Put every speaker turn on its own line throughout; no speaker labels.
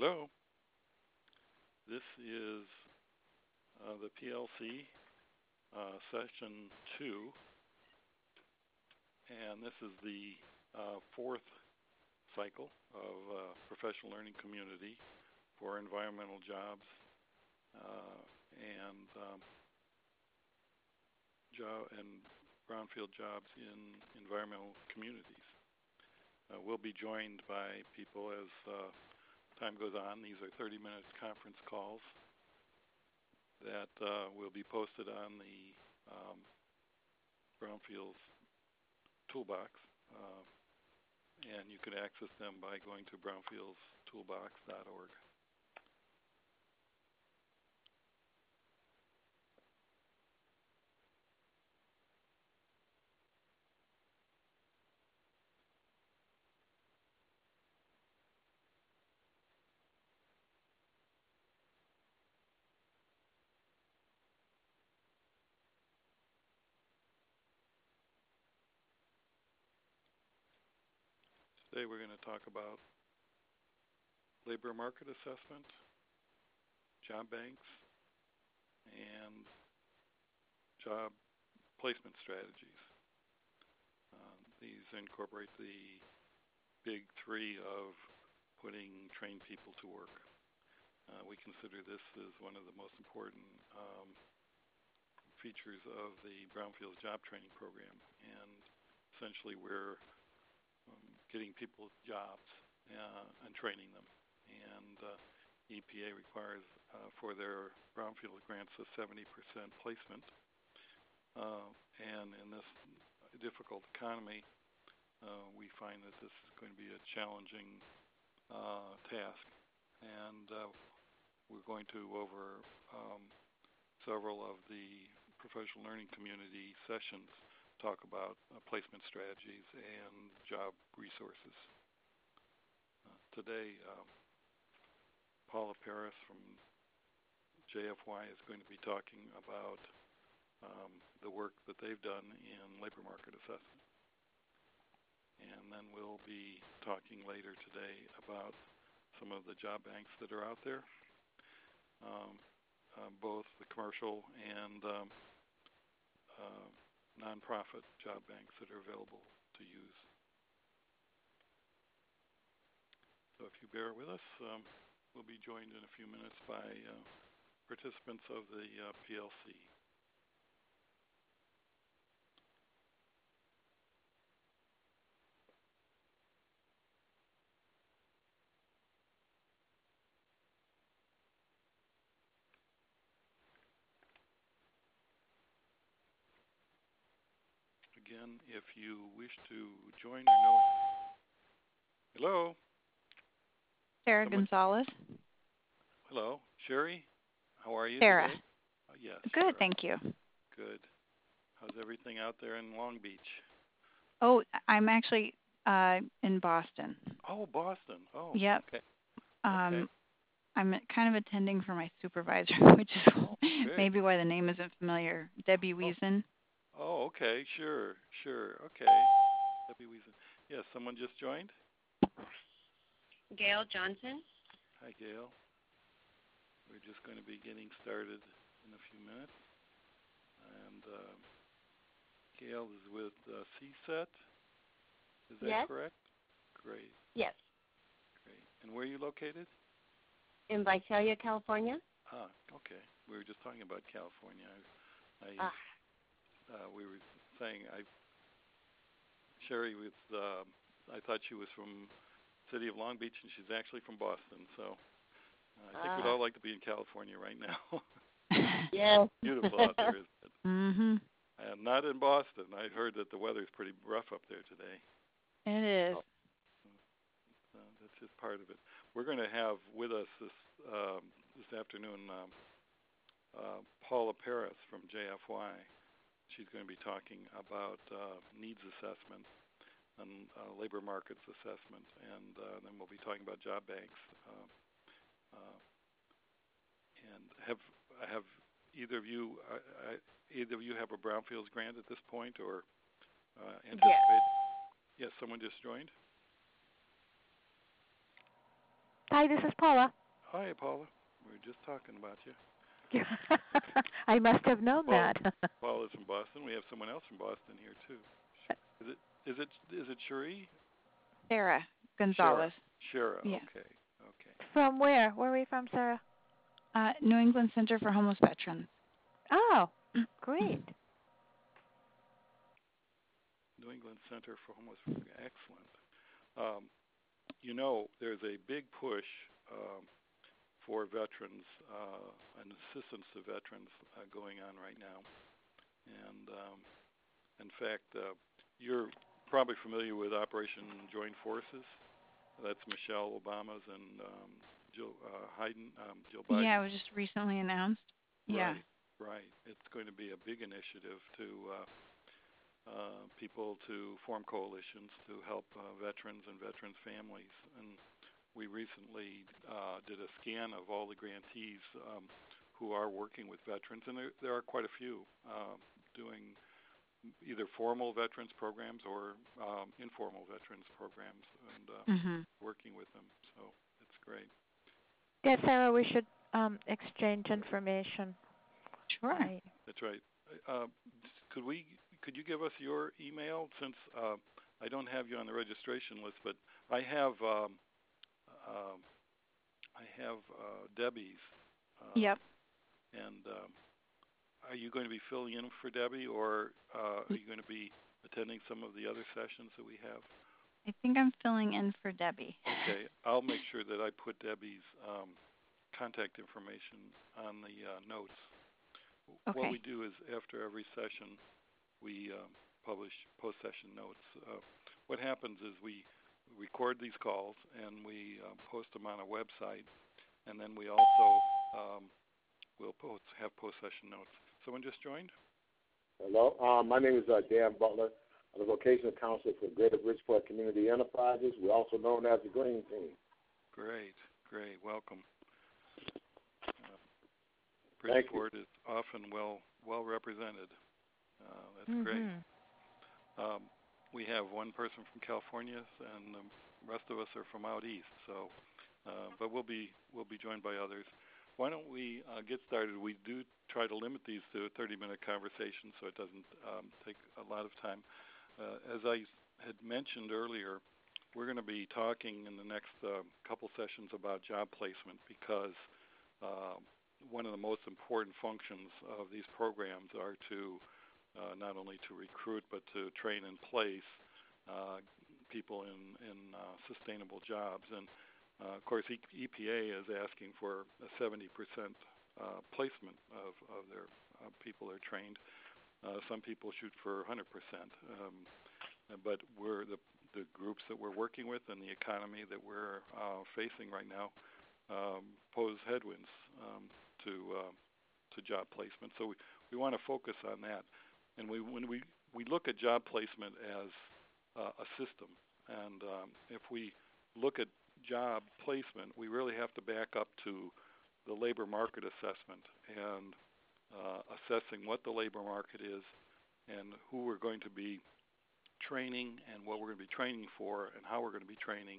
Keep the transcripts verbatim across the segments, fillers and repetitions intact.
Hello. This is uh, the P L C uh, session two, and this is the uh, fourth cycle of uh, professional learning community for environmental jobs uh, and um, job and brownfield jobs in environmental communities. Uh, we'll be joined by people as uh, time goes on. These are thirty minute conference calls that uh, will be posted on the um, Brownfields Toolbox, uh, and you can access them by going to brownfields toolbox dot org. Today we're going to talk about labor market assessment, job banks, and job placement strategies. Um, these incorporate the big three of putting trained people to work. Uh, we consider this as one of the most important um, features of the Brownfields Job Training Program, and essentially we're um, getting people jobs uh, and training them. And uh, E P A requires uh, for their Brownfield grants a seventy percent placement, uh, and in this difficult economy, uh, we find that this is going to be a challenging uh, task, and uh, we're going to, over um, several of the professional learning community sessions, talk about uh, placement strategies and job resources. Uh, today, um, Paula Paris from J F Y is going to be talking about um, the work that they've done in labor market assessment. And then we'll be talking later today about some of the job banks that are out there, um, uh, both the commercial and um, uh, nonprofit job banks that are available to use. So if you bear with us, um, we'll be joined in a few minutes by uh, participants of the uh, P L C. Again, if you wish to join or know... Hello?
Sarah
Someone...
Gonzalez.
Hello. Sherry, how are you
Sarah.
today? Uh, yes.
Good,
Sarah.
thank you.
Good. How's everything out there in Long Beach?
Oh, I'm actually uh, in Boston.
Oh, Boston. Oh,
yep.
okay.
Um,
okay.
I'm kind of attending for my supervisor, which is
oh,
maybe why the name isn't familiar. Debbie Wiesen.
Oh. oh, okay. Sure, sure. Okay. Debbie Wiesen. Yes, someone just joined?
Gail Johnson.
Hi, Gail. We're just going to be getting started in a few minutes. And uh, Gail is with uh, C SET. Is that
yes.
correct? Great.
Yes.
Great. And where are you located?
In Visalia, California.
Ah, okay. We were just talking about California. I, I
ah.
uh, we were saying I Sherry was. Uh, I thought she was from the city of Long Beach, and she's actually from Boston. So uh, I think
ah.
we'd all like to be in California right now.
Yes.
Beautiful out there, isn't it?
Mhm.
And not in Boston. I heard that the weather's pretty rough up there today.
It is.
Uh, that's just part of it. We're going to have with us this um, this afternoon um, uh, Paula Paris from J F Y. She's going to be talking about uh, needs assessment and uh, labor markets assessment, and uh, then we'll be talking about job banks. Uh, uh, and have have either of you uh, I, either of you have a Brownfields grant at this point, or uh, anticipate?
Yes.
Yes, someone just joined.
Hi, this is Paula.
Hi, Paula. We were just talking about you.
I must have known
Paula,
that.
Paula's from Boston. We have someone else from Boston here too. Is it is it is it Cherie?
Sarah Gonzalez.
Shara.
Yeah.
Okay. Okay.
From where? Where are we from, Sarah?
Uh, New England Center for Homeless Veterans.
Oh, great.
New England Center for Homeless. Excellent. Um, you know, there's a big push um, for veterans uh, and assistance to veterans uh, going on right now. And um, in fact, uh, you're probably familiar with Operation Joint Forces. That's Michelle Obama's and um, Jill uh, Hayden, um, Jill Biden.
Yeah, it was just recently announced. Yeah.
Right, right. It's going to be a big initiative to uh, uh, people to form coalitions to help uh, veterans and veterans' families. And we recently uh, did a scan of all the grantees um, who are working with veterans, and there, there are quite a few uh, doing either formal veterans programs or um, informal veterans programs, and uh,
Mm-hmm.
working with them. So it's great.
Yeah, Sarah, we should um, exchange information.
Sure.
I,
That's right. Uh, could we? Could you give us your email, since uh, I don't have you on the registration list, but I have um, um, I have uh, Debbie's. Uh,
Yep.
And um, are you going to be filling in for Debbie, or uh, are you going to be attending some of the other sessions that we have?
I think I'm filling in for Debbie.
Okay, I'll make sure that I put Debbie's um, contact information on the uh, notes.
Okay.
What we do is after every session, we um, publish post-session notes. Uh, what happens is we record these calls and we uh, post them on a website, and then we also um, will post, have post-session notes. Someone just joined?
Hello, um, my name is uh, Dan Butler. I'm the vocational counselor for Greater Bridgeport Community Enterprises. We're also known as the Green Team.
Great, great. Welcome. Uh,
Thank
Bridgeport is often well well represented. Uh, that's
mm-hmm.
great. Um, we have one person from California, and the rest of us are from out east. So, uh, but we'll be we'll be joined by others. Why don't we uh, get started? We do try to limit these to a thirty-minute conversation, so it doesn't um, take a lot of time. Uh, as I had mentioned earlier, we're going to be talking in the next uh, couple sessions about job placement, because uh, one of the most important functions of these programs are to uh, not only to recruit but to train and place uh, people in, in uh, sustainable jobs. And uh, of course, E P A is asking for a seventy percent uh, placement of, of their uh, people that are trained. Uh, some people shoot for one hundred percent, um, but we're the, the groups that we're working with and the economy that we're uh, facing right now um, pose headwinds um, to uh, to job placement. So we, we want to focus on that. And we when we, we look at job placement as uh, a system, and um, if we look at job placement, we really have to back up to the labor market assessment and uh, assessing what the labor market is and who we're going to be training and what we're going to be training for and how we're going to be training.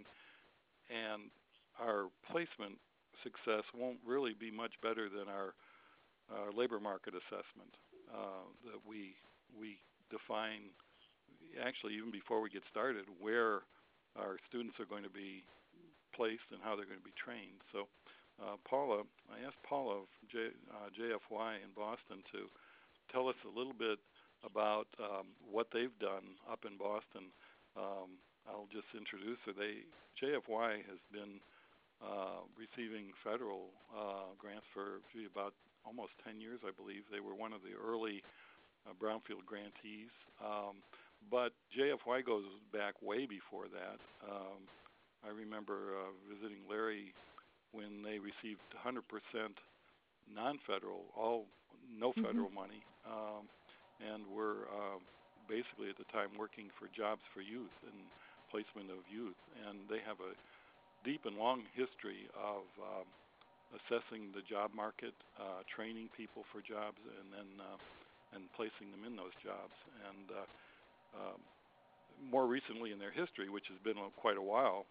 And our placement success won't really be much better than our, our labor market assessment uh, that we we define, actually even before we get started, where our students are going to be placed and how they're going to be trained. So uh, Paula, I asked Paula of J, uh, J F Y in Boston to tell us a little bit about um, what they've done up in Boston. Um, I'll just introduce her. They, J F Y has been uh, receiving federal uh, grants for gee, about almost ten years, I believe. They were one of the early uh, Brownfield grantees. Um, but J F Y goes back way before that. Um, I remember uh, visiting Larry when they received one hundred percent non-federal, all no federal mm-hmm. money, um, and were uh, basically at the time working for Jobs for Youth and placement of youth. And they have a deep and long history of um, assessing the job market, uh, training people for jobs, and then uh, and placing them in those jobs. And uh, um, more recently in their history, which has been quite a while,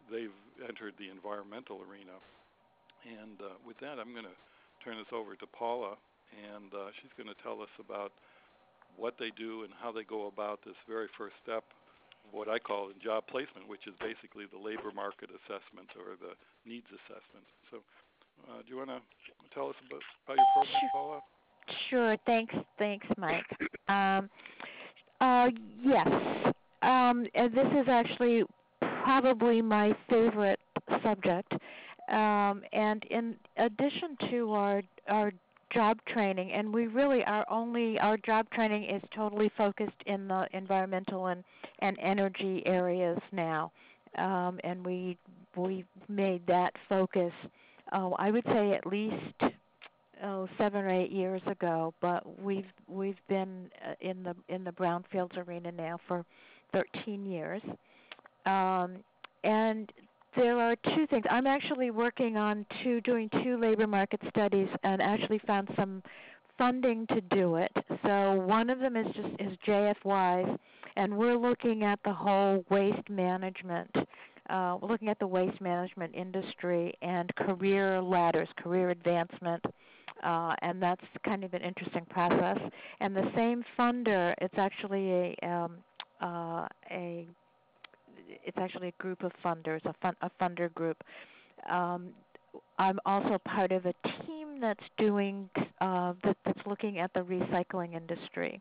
they've entered the environmental arena. And uh, with that, I'm going to turn this over to Paula, and uh, she's going to tell us about what they do and how they go about this very first step, what I call job placement, which is basically the labor market assessment or the needs assessment. So uh, do you want to tell us about, about your program,
Sure.
Paula?
Sure. Thanks. Thanks, Mike. Um, uh, yes. Um, and this is actually probably my favorite subject. Um, and in addition to our our job training, and we really are only our job training is totally focused in the environmental and, and energy areas now, um, and we we made that focus. Oh, I would say at least oh seven or eight years ago, but we've we've been in the in the brownfields arena now for thirteen years, um, and there are two things. I'm actually working on two doing two labor market studies, and actually found some funding to do it. So one of them is just is J F Ys, and we're looking at the whole waste management. Uh, we're looking at the waste management industry and career ladders, career advancement, uh, and that's kind of an interesting process. And the same funder, it's actually a um, uh, a it's actually a group of funders, a, fun, a funder group. Um, I'm also part of a team that's doing uh, that, that's looking at the recycling industry.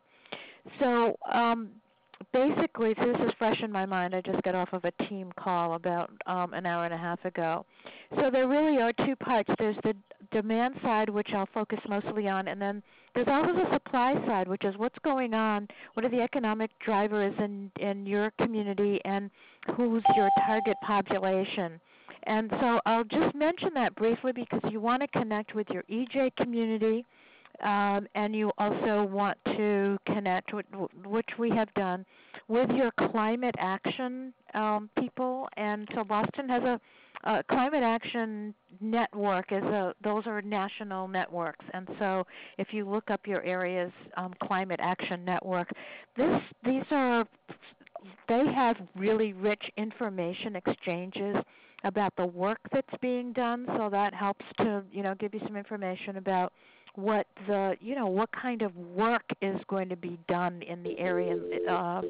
So um, basically, so this is fresh in my mind. I just got off of a team call about um, an hour and a half ago. So there really are two parts. There's the demand side, which I'll focus mostly on, and then there's also the supply side, which is what's going on, what are the economic drivers in, in your community, and who's your target population. And so I'll just mention that briefly because you want to connect with your E J community, um, and you also want to connect, with, which we have done, with your climate action um, people. And so Boston has a Uh, Climate Action Network is a; those are national networks, and so if you look up your area's um, Climate Action Network, this these are they have really rich information exchanges about the work that's being done. So that helps to you know give you some information about what the you know what kind of work is going to be done in the area uh,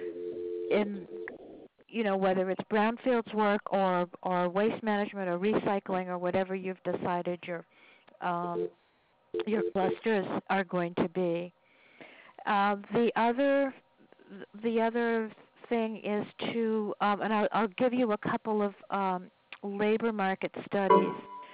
in. you know, whether it's brownfields work or, or waste management or recycling or whatever you've decided your um, your clusters are going to be. Uh, the other the other thing is to, um, and I'll, I'll give you a couple of um, labor market studies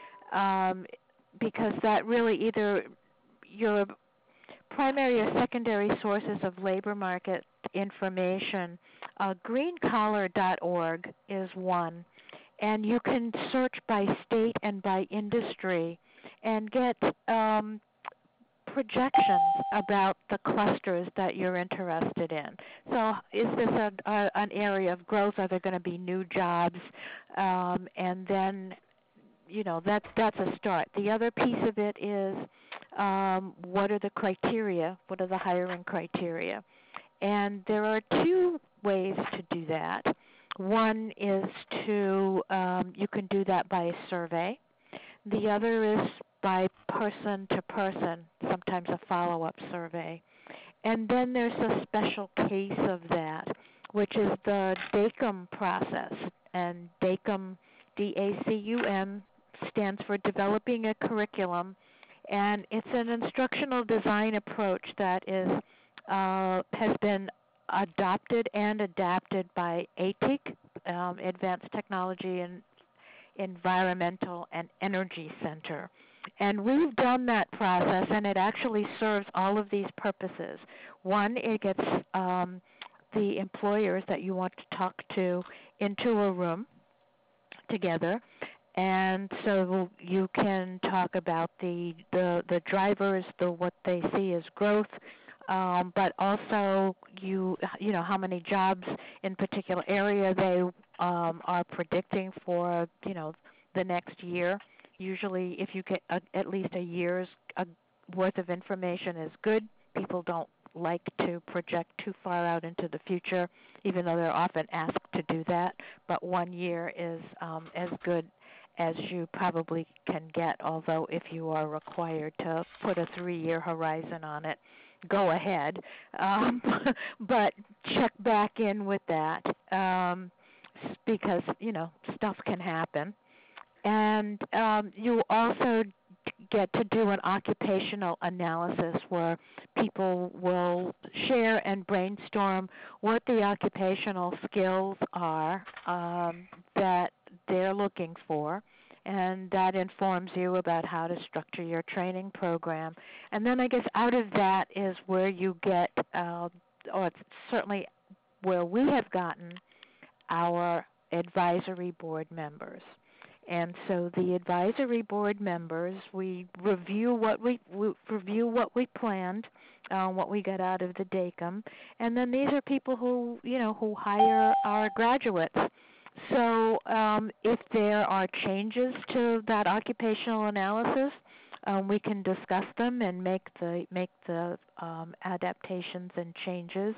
um, because that really either your primary or secondary sources of labor market information. Uh, green collar dot org is one, and you can search by state and by industry and get um, projections about the clusters that you're interested in. So is this a, a, an area of growth? Are there going to be new jobs? Um, and then, you know, that, that's a start. The other piece of it is um, what are the criteria? What are the hiring criteria? And there are two ways to do that. One is to, um, you can do that by a survey. The other is by person to person, sometimes a follow-up survey. And then there's a special case of that, which is the DACUM process. And DACUM, D A C U M, stands for Developing a Curriculum. And it's an instructional design approach that is uh, has been adopted and adapted by A T I C, um, Advanced Technology and Environmental and Energy Center. And we've done that process, and it actually serves all of these purposes. One, it gets um, the employers that you want to talk to into a room together, and so you can talk about the the, the drivers, the what they see as growth, um, but also you you know how many jobs in particular area they um, are predicting for you know the next year. Usually, if you get a, at least a year's a worth of information is good. People don't like to project too far out into the future, even though they're often asked to do that. But one year is um, as good as you probably can get, although if you are required to put a three-year horizon on it, go ahead. Um, but check back in with that um, because, you know, stuff can happen. And um, you also get to do an occupational analysis where people will share and brainstorm what the occupational skills are um, that they're looking for, and that informs you about how to structure your training program. And then I guess out of that is where you get, uh, or it's certainly where we have gotten our advisory board members. And so the advisory board members, we review what we, we review what we planned, uh, what we got out of the D A C M, and then these are people who, you know, who hire our graduates. So um, if there are changes to that occupational analysis, um, we can discuss them and make the make the um, adaptations and changes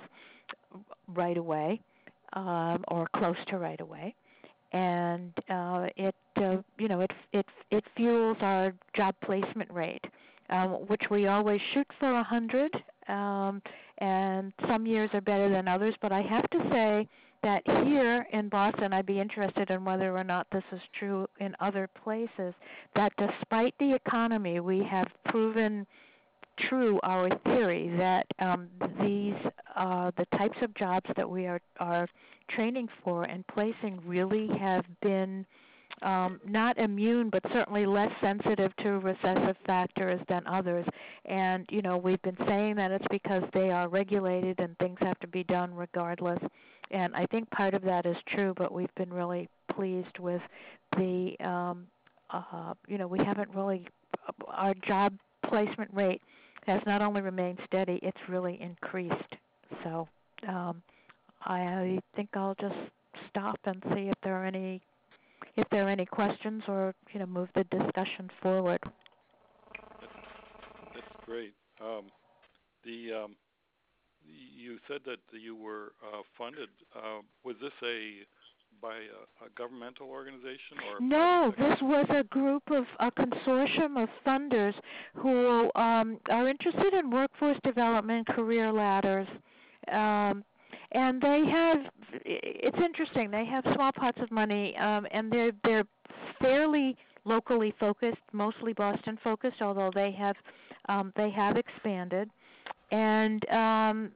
right away, um, or close to right away. And uh, it, uh, you know, it it it fuels our job placement rate, um, which we always shoot for a hundred. Um, and some years are better than others. But I have to say that here in Boston, I'd be interested in whether or not this is true in other places. That despite the economy, we have proven true our theory that um, these uh, the types of jobs that we are are training for and placing really have been um, not immune, but certainly less sensitive to recessive factors than others. And you know, we've been saying that it's because they are regulated and things have to be done regardless. And I think part of that is true, but we've been really pleased with the um, uh, you know, we haven't really our job placement rate has not only remained steady, it's really increased. So um, I think I'll just stop and see if there are any if there are any questions, or you know, move the discussion forward.
That's, that's great. Um, the um, you said that you were uh, funded. Uh, was this a by a, a governmental organization or?
No, this was a group of a consortium of funders who um, are interested in workforce development, career ladders, um, and they have. It's interesting. They have small pots of money, um, and they're they're fairly locally focused, mostly Boston focused, although they have um, they have expanded, and. Um,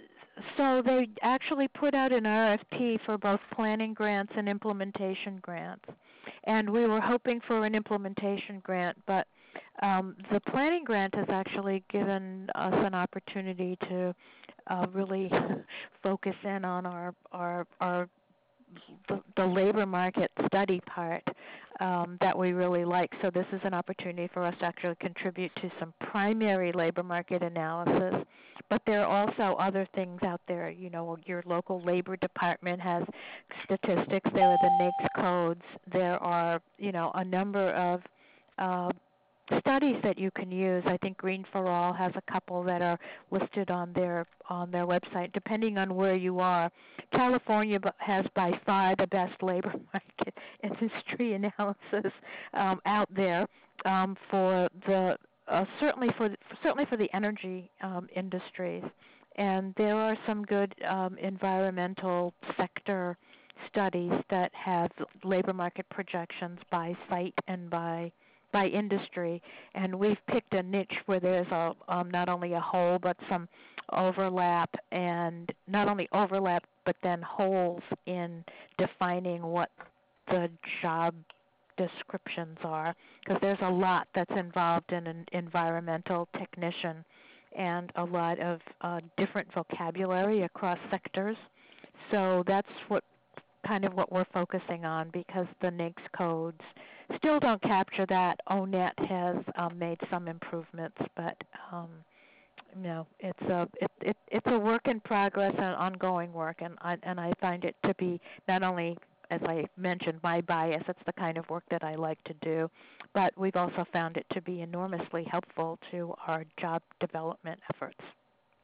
So they actually put out an R F P for both planning grants and implementation grants. And we were hoping for an implementation grant, but um, the planning grant has actually given us an opportunity to uh, really focus in on our our, our the, the labor market study part um, that we really like. So this is an opportunity for us to actually contribute to some primary labor market analysis. But there are also other things out there. You know, your local labor department has statistics. There are the N A I C S codes. There are, you know, a number of uh, studies that you can use. I think Green for All has a couple that are listed on their on their website, depending on where you are. California has by far the best labor market industry analysis um, out there um, for the uh, certainly for certainly for the energy um, industries, and there are some good um, environmental sector studies that have labor market projections by site and by by industry, and we've picked a niche where there's a um, not only a hole but some overlap, and not only overlap but then holes in defining what the job descriptions are, because there's a lot that's involved in an environmental technician and a lot of uh, different vocabulary across sectors. So that's what kind of what we're focusing on, because the N A I C S codes still don't capture that. O N E T has um, made some improvements, but um, you know, it's a it, it it's a work in progress and ongoing work, and I and I find it to be not only, as I mentioned, my bias. It's the kind of work that I like to do, but we've also found it to be enormously helpful to our job development efforts.
Right.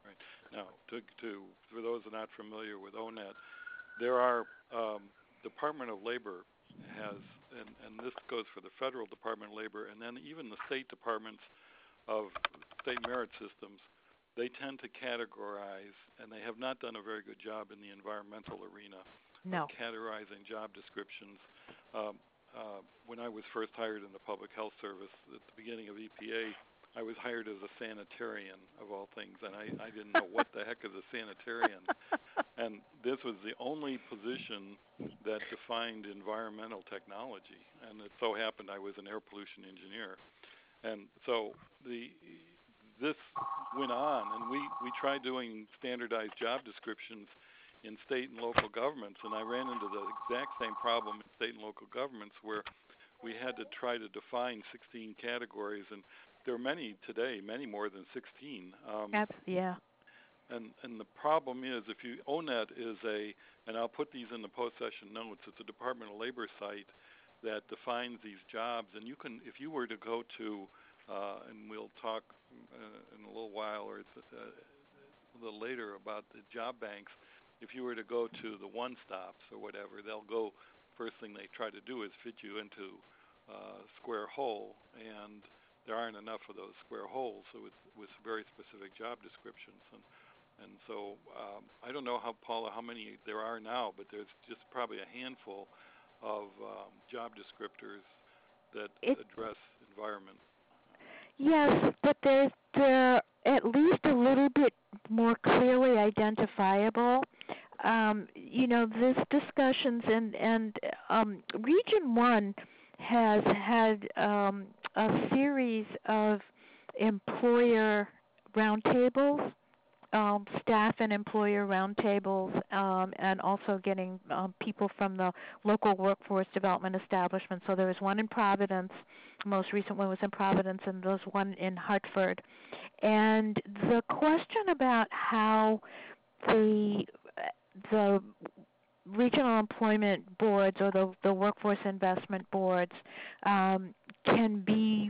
Now, to, to for those who are not familiar with O N E T, there are um, Department of Labor has, and, and this goes for the federal Department of Labor, and then even the state departments of state merit systems, they tend to categorize, and they have not done a very good job in the environmental arena
No.
of categorizing job descriptions. Um, uh, when I was first hired in the Public Health Service at the beginning of E P A, I was hired as a sanitarian, of all things, and I, I didn't know what the heck is a sanitarian. And this was the only position that defined environmental technology, and it so happened I was an air pollution engineer. And so the this went on, and we, we tried doing standardized job descriptions in state and local governments, and I ran into the exact same problem in state and local governments where we had to try to define sixteen categories, and there are many today, many more than sixteen. Um,
That's, yeah.
And and the problem is, if you O N E T is a, and I'll put these in the post-session notes, it's a Department of Labor site that defines these jobs, and you can, if you were to go to, uh, and we'll talk uh, in a little while or it's, uh, a little later about the job banks, if you were to go to the one-stops or whatever, they'll go, first thing they try to do is fit you into uh, square hole, and there aren't enough of those square holes, so it's with very specific job descriptions. And And so um, I don't know, how Paula, how many there are now, but there's just probably a handful of um, job descriptors that
it,
address environment.
Yes, but they're, they're at least a little bit more clearly identifiable. Um, you know, this discussions and, and um, Region one has had um, a series of employer roundtables, Um, staff and employer roundtables, um, and also getting um, people from the local workforce development establishment. So there was one in Providence, the most recent one was in Providence, and there was one in Hartford. And the question about how the the regional employment boards or the, the workforce investment boards um, can be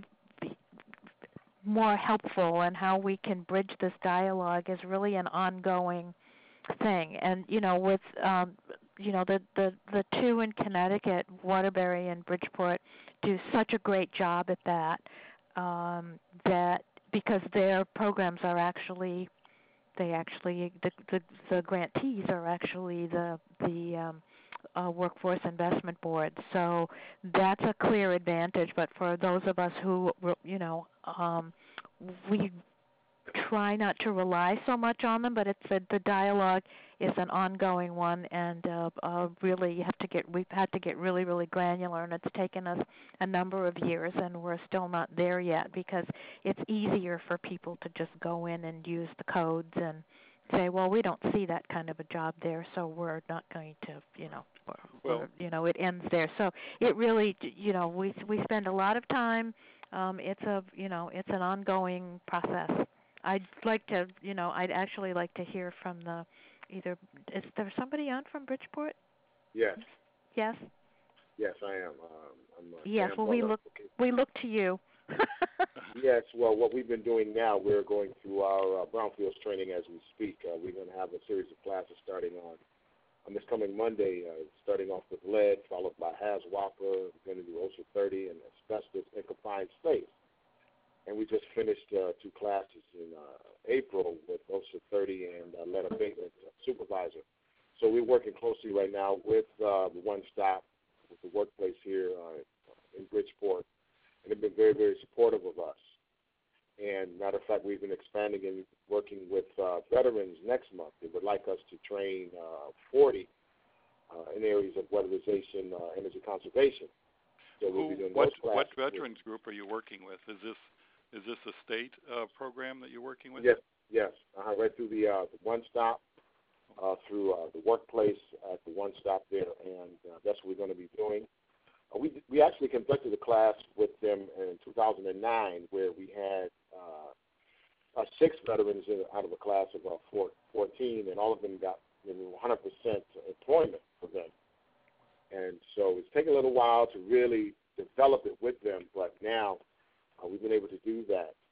more helpful and how we can bridge this dialogue is really an ongoing thing. And you know, with um, you know the, the the two in Connecticut, Waterbury and Bridgeport, do such a great job at that. Um, that because their programs are actually they actually the the, the grantees are actually the the um, uh, workforce investment board. So that's a clear advantage. But for those of us who, you know, um, we try not to rely so much on them, but it's a, the dialogue is an ongoing one, and uh, uh, really you have to get we've had to get really really granular, and it's taken us a number of years, and we're still not there yet because it's easier for people to just go in and use the codes and say, well, we don't see that kind of a job there, so we're not going to, you know, or,
well,
or, you know, it ends there. So it really, you know, we we spend a lot of time. Um, it's a, you know, it's an ongoing process. I'd like to, you know, I'd actually like to hear from the either. Is there somebody on from Bridgeport?
Yes.
Yes.
Yes, I am. Um, I'm, uh,
yes.
Dan
Well, we
Butler.
look
Okay.
we look to you.
Yes. Well, what we've been doing now, we're going through our uh, brownfields training as we speak. Uh, we're going to have a series of classes starting on on this coming Monday, uh, starting off with lead, followed by HAZWOPER. We're going to do OSHA thirty and asbestos in confined space. And we just finished uh, two classes in uh, April with OSHA thirty and uh, lead abatement supervisor. So we're working closely right now with uh, the One Stop, with the workplace here uh, in Bridgeport, and they've been very, very supportive of us. And matter of fact, we've been expanding and working with uh, veterans next month. They would like us to train uh, forty uh, in areas of weatherization, uh, energy conservation. So we'll
Who,
be doing
what,
those
what
classes.
veterans group are you working with? Is this is this a state uh, program that you're working with?
Yes, yes. Uh, right through the, uh, the One Stop, uh, through uh, the workplace at the One Stop there, and uh, that's what we're going to be doing. Uh, we we actually conducted a class with them in two thousand nine where we had uh, uh, six veterans in, out of a class of uh, four, fourteen, and all of them got you know, one hundred percent employment for them. And so it's taken a little while to really develop it with them, but now uh, we've been able to do that.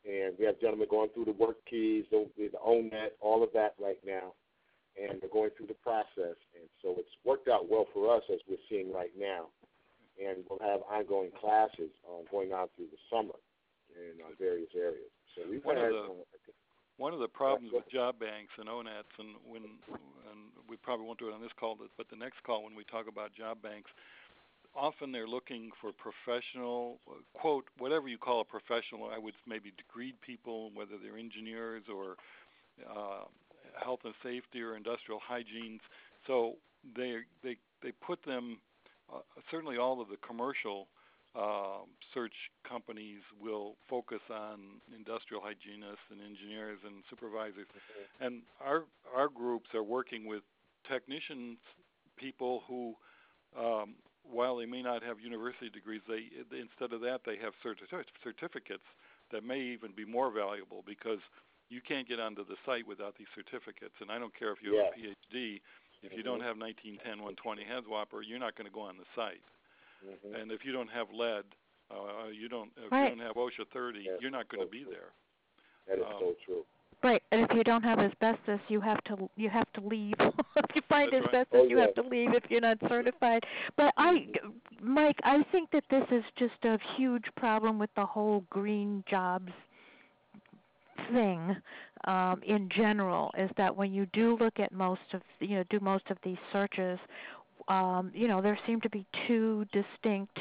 and we have gentlemen going through the work keys, the, the O N E T, all of that right now, and they're going through the process. And so it's worked out well for us, as we're seeing right now. And we'll have ongoing classes uh, going on through the summer in uh, various areas. So we've
one
had,
of the
uh,
one of the problems with job banks and O N E Ts, and when and we probably won't do it on this call, but the next call when we talk about job banks, often they're looking for professional, quote, whatever you call a professional. I would maybe degreed people, whether they're engineers or uh, health and safety or industrial hygiene. So they they they put them. Uh, certainly, all of the commercial uh, search companies will focus on industrial hygienists and engineers and supervisors. Mm-hmm. And our our groups are working with technicians, people who, um, while they may not have university degrees, they, they instead of that they have certi- certificates that may even be more valuable, because you can't get onto the site without these certificates. And I don't care if you have yeah. a P H D. If you don't have nineteen ten one twenty HAZWOPER, you're not going to go on the site. Mm-hmm. And if you don't have lead, uh, you don't. If
right.
you don't have OSHA thirty, That's you're not going to
so
be
true.
there.
That is
um,
so true.
Right, and if you don't have asbestos, you have to you have to leave. If you find
That's
asbestos,
right. oh,
you
yeah.
have to leave if you're not certified. But I, Mike, I think that this is just a huge problem with the whole green jobs thing um, in general. Is that when you do look at most of you know do most of these searches, um, you know there seem to be two distinct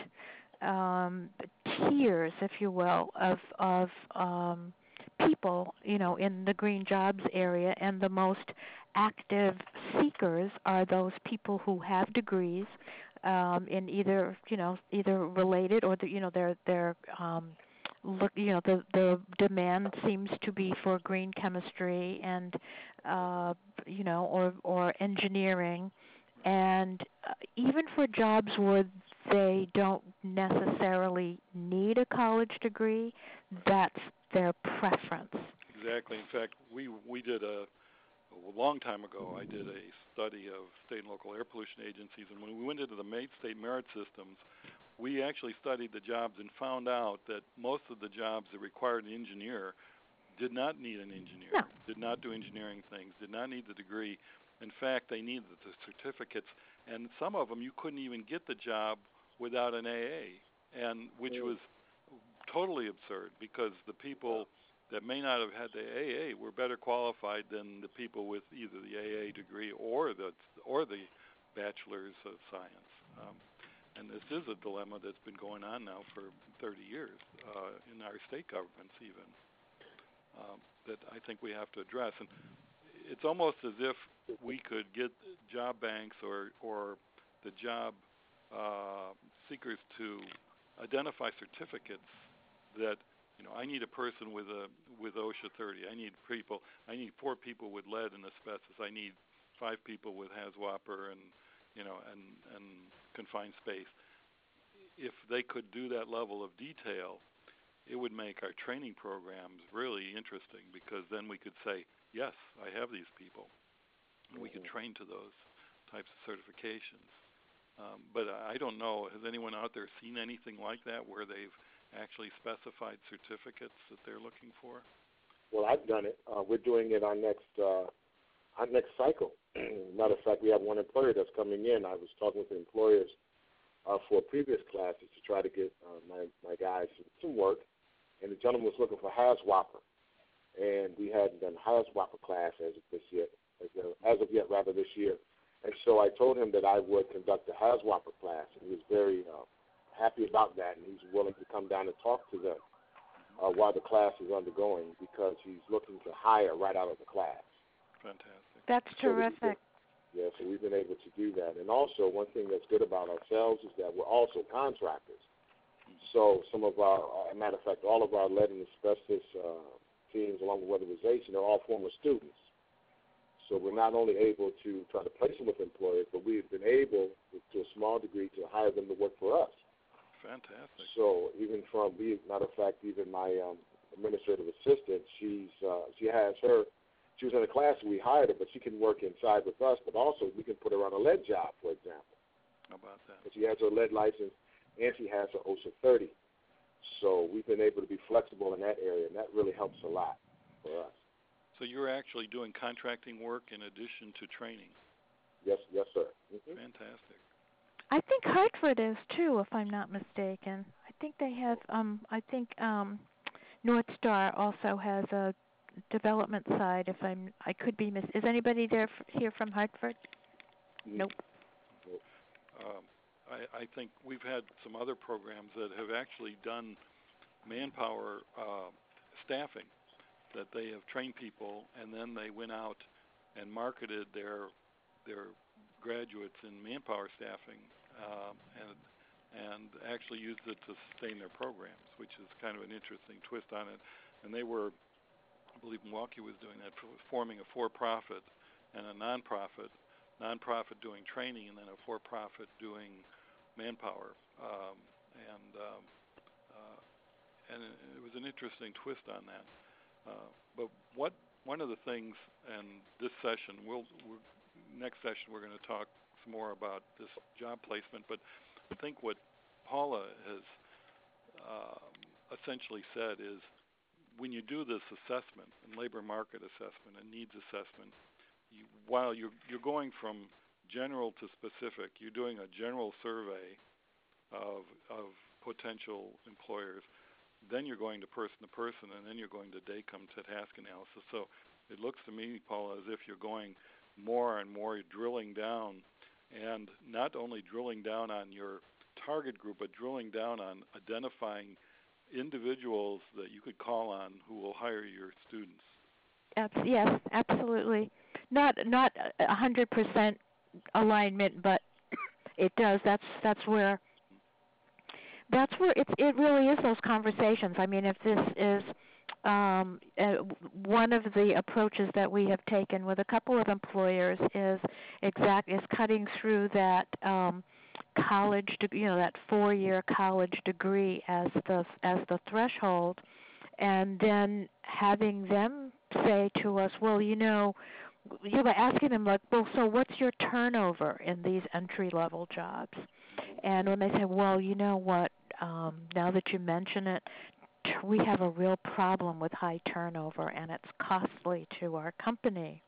um, tiers, if you will, of of um, people, you know, in the green jobs area, and the most active seekers are those people who have degrees um, in either, you know, either related or the, you know, they're they're um, look, you know, the the demand seems to be for green chemistry and, uh, you know, or or engineering, and uh, even for jobs where they don't necessarily need a college degree, that's their preference.
Exactly. In fact, we we did a, a long time ago. I did a study of state and local air pollution agencies, and when we went into the state merit systems, we actually studied the jobs and found out that most of the jobs that required an engineer did not need an engineer,
no.
did not do engineering things, did not need the degree. In fact, they needed the certificates, and some of them you couldn't even get the job without an A A, and which was totally absurd, because the people that may not have had the A A were better qualified than the people with either the A A degree or the or the bachelor's of science. Um, and this is a dilemma that's been going on now for thirty years uh, in our state governments, even um, that I think we have to address. And it's almost as if we could get job banks or or the job uh, seekers to identify certificates that, you know, I need a person with a with OSHA thirty. I need people. I need four people with lead and asbestos. I need five people with HAZWOPER and, you know, and and confined space. If they could do that level of detail, it would make our training programs really interesting, because then we could say, yes, I have these people, and we could train to those types of certifications. Um, but I don't know. Has anyone out there seen anything like that where they've actually specified certificates that they're looking for?
Well, I've done it. Uh, we're doing it on next uh, on next cycle. Matter of fact, we have one employer that's coming in. I was talking with the employers uh, for previous classes to try to get uh, my my guys some, some work, and the gentleman was looking for HAZWOPER, and we hadn't done HAZWOPER class as of this yet, as of, as of yet rather this year. And so I told him that I would conduct a HAZWOPER class, and he was very uh, happy about that, and he's willing to come down and talk to them uh, while the class is undergoing, because he's looking to hire right out of the class.
Fantastic.
That's
so
terrific.
Been, yeah, so we've been able to do that. And also, one thing that's good about ourselves is that we're also contractors. So some of our, uh, matter of fact, all of our lead and asbestos uh, teams, along with weatherization, are all former students. So we're not only able to try to place them with employers, but we've been able, to a small degree, to hire them to work for us.
Fantastic.
So even from, matter of fact, even my um, administrative assistant, she's uh, she has her, she was in a class and we hired her, but she can work inside with us, but also we can put her on a lead job, for example.
How about that?
But she has her lead license and she has her OSHA thirty. So we've been able to be flexible in that area, and that really helps a lot for us.
So you're actually doing contracting work in addition to training.
Yes, yes, sir. Mm-hmm.
Fantastic.
I think Hartford is too, if I'm not mistaken. I think they have. Um, I think um, North Star also has a development side. If I'm, I could be mis. Is anybody there f- here from Hartford? Nope.
Nope.
Um, I, I think we've had some other programs that have actually done manpower uh, staffing, that they have trained people and then they went out and marketed their their graduates in manpower staffing um, and and actually used it to sustain their programs, which is kind of an interesting twist on it. And they were, I believe Milwaukee was doing that, forming a for-profit and a non-profit, non-profit doing training and then a for-profit doing manpower. Um, and um, uh, and it was an interesting twist on that. Uh, but what one of the things, and this session, we'll, we're, next session we're going to talk some more about this job placement, but I think what Paula has um, essentially said is when you do this assessment, and labor market assessment and needs assessment, you, while you're, you're going from general to specific, you're doing a general survey of, of potential employers. Then you're going to person to person, and then you're going to day-come to task analysis. So it looks to me, Paula, as if you're going more and more drilling down, and not only drilling down on your target group, but drilling down on identifying individuals that you could call on who will hire your students.
Abs- yes, absolutely. Not not a hundred percent alignment, but it does. That's that's where. That's where it's. It really is those conversations. I mean, if this is um, uh, one of the approaches that we have taken with a couple of employers is exact is cutting through that um, college, de- you know, that four-year college degree as the as the threshold, and then having them say to us, well, you know, you know, asking them like, well, so what's your turnover in these entry-level jobs? And when they say, well, you know what, um, now that you mention it, we have a real problem with high turnover, and it's costly to our company.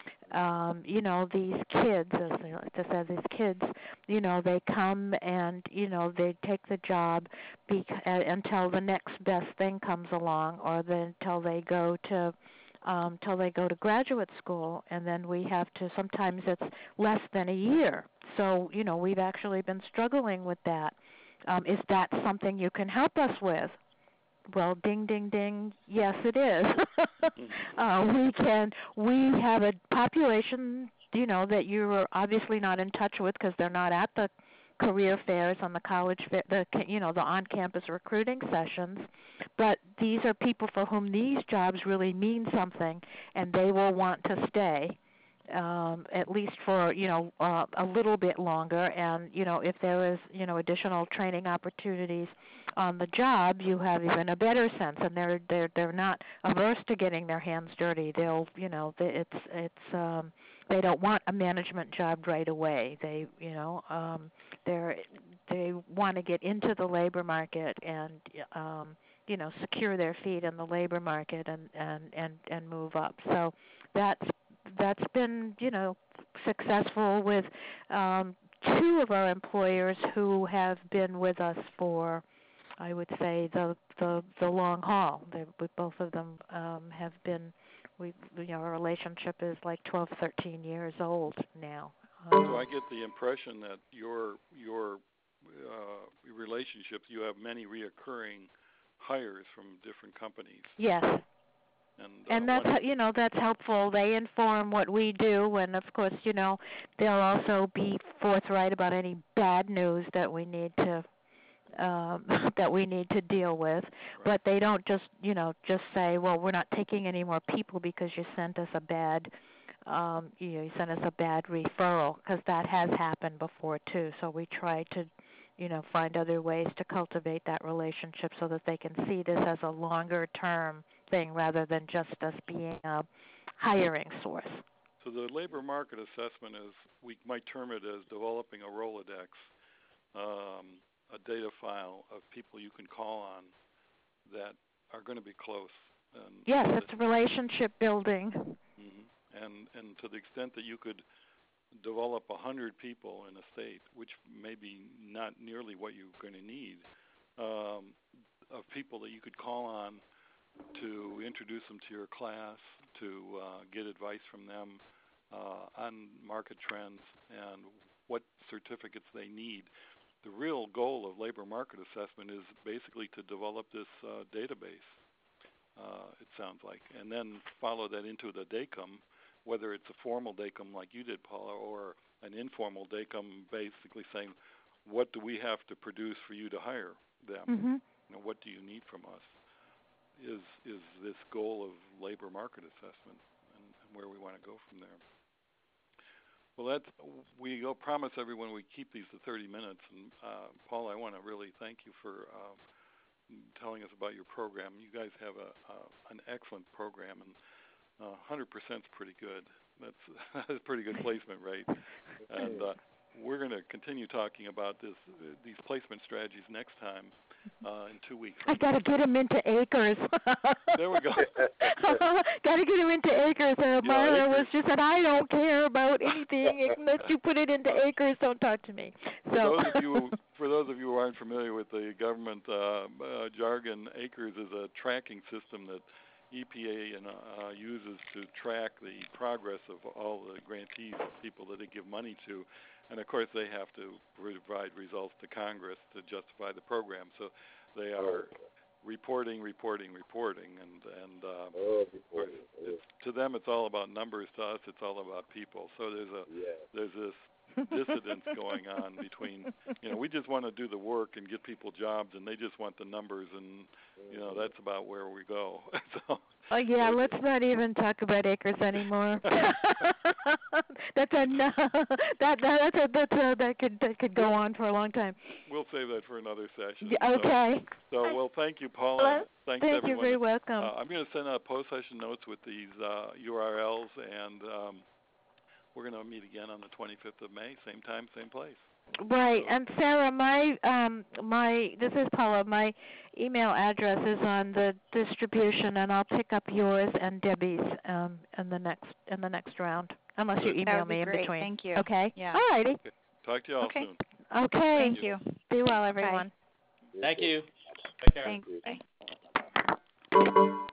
Um, you know, these kids, as they like to say, these kids, you know, they come and, you know, they take the job bec- uh, until the next best thing comes along, or then until they go to um, till they go to graduate school, and then we have to, sometimes it's less than a year. So, you know, we've actually been struggling with that. Um, is that something you can help us with? Well, ding, ding, ding, yes, it is. uh, we can, we have a population, you know, that you're obviously not in touch with because they're not at the career fairs on the college, fair, the you know, the on-campus recruiting sessions. But these are people for whom these jobs really mean something, and they will want to stay. Um, at least for, you know, uh, a little bit longer. And, you know, if there is, you know, additional training opportunities on the job, you have even a better sense. And they're they're they're not averse to getting their hands dirty. They'll, you know, it's it's um, they don't want a management job right away. They, you know, um, they're they want to get into the labor market and, um, you know, secure their feet in the labor market and and and and move up. So that's. That's been, you know, successful with um, two of our employers who have been with us for, I would say, the the, the long haul. They, with both of them um, have been, we, you know, our relationship is like twelve, thirteen years old now. Um,
so I get the impression that your your uh, relationships, you have many reoccurring hires from different companies.
Yes.
And, uh,
and that's, you know, that's helpful. They inform what we do, and of course, you know, they'll also be forthright about any bad news that we need to um, that we need to deal with.
Right.
But they don't just, you know, just say, well, we're not taking any more people because you sent us a bad, um, you know, you sent us a bad referral, because that has happened before too. So we try to, you know, find other ways to cultivate that relationship so that they can see this as a longer term thing rather than just us being a hiring source.
So the labor market assessment is, we might term it as developing a Rolodex, um, a data file of people you can call on that are going to be close. And
yes, it's relationship building.
Mm-hmm. And and to the extent that you could develop a hundred people in a state, which may be not nearly what you're going to need, um, of people that you could call on to introduce them to your class, to uh, get advice from them uh, on market trends and what certificates they need. The real goal of labor market assessment is basically to develop this uh, database. Uh, it sounds like, and then follow that into the D A C M, whether it's a formal D A C M like you did, Paula, or an informal D A C M, basically saying, what do we have to produce for you to hire them?
Mm-hmm.
You know, what do you need from us? Is is this goal of labor market assessment, and, and where we want to go from there? Well, that's, we go promise everyone we keep these to thirty minutes, and uh, Paula, I want to really thank you for Uh, telling us about your program. You guys have a uh, an excellent program, and uh, one hundred percent is pretty good. That's, that's a pretty good placement rate. And uh, we're going to continue talking about this uh, these placement strategies next time uh, in two weeks.
I got to get him into acres.
There we go.
Got to get him into acres. Uh,
Yeah,
Myra
acres.
was just said, I don't care about anything unless you put it into acres. Don't talk to me. So.
For those of you, for those of you who aren't familiar with the government uh, uh, jargon, acres is a tracking system that E P A and, uh, uses to track the progress of all the grantees, people that they give money to. And, of course, they have to provide results to Congress to justify the program. So they are reporting, reporting, reporting. And, and uh,
Oh, reporting.
it's, to them, it's all about numbers. To us, it's all about people. So there's a
Yeah.
there's this dissidence going on between, you know, we just want to do the work and get people jobs, and they just want the numbers, and, you know, that's about where we go. So,
oh, yeah, let's not even talk about acres anymore. that's a no, that, that, that's a, that's a, that could that could go on for a long time.
we'll save that for another session.
Yeah, okay.
So, so well, thank you, Paula.
Hello?
Thanks,
Thank
everyone.
you, very welcome.
Uh, I'm going to send out post-session notes with these uh, U R Ls, and um, we're going to meet again on the twenty-fifth of May, same time, same place.
Right, and Sarah, my um my this is Paula. My email address is on the distribution, and I'll pick up yours and Debbie's um in the next in the next round, unless you
Good.
email
That would be
me in
great.
between.
Thank you.
Okay.
Yeah.
All righty.
Okay. Talk to you all
Okay.
soon.
Okay.
Thank you.
Be well, everyone.
Bye.
Thank you. Take care.
Thanks. Bye.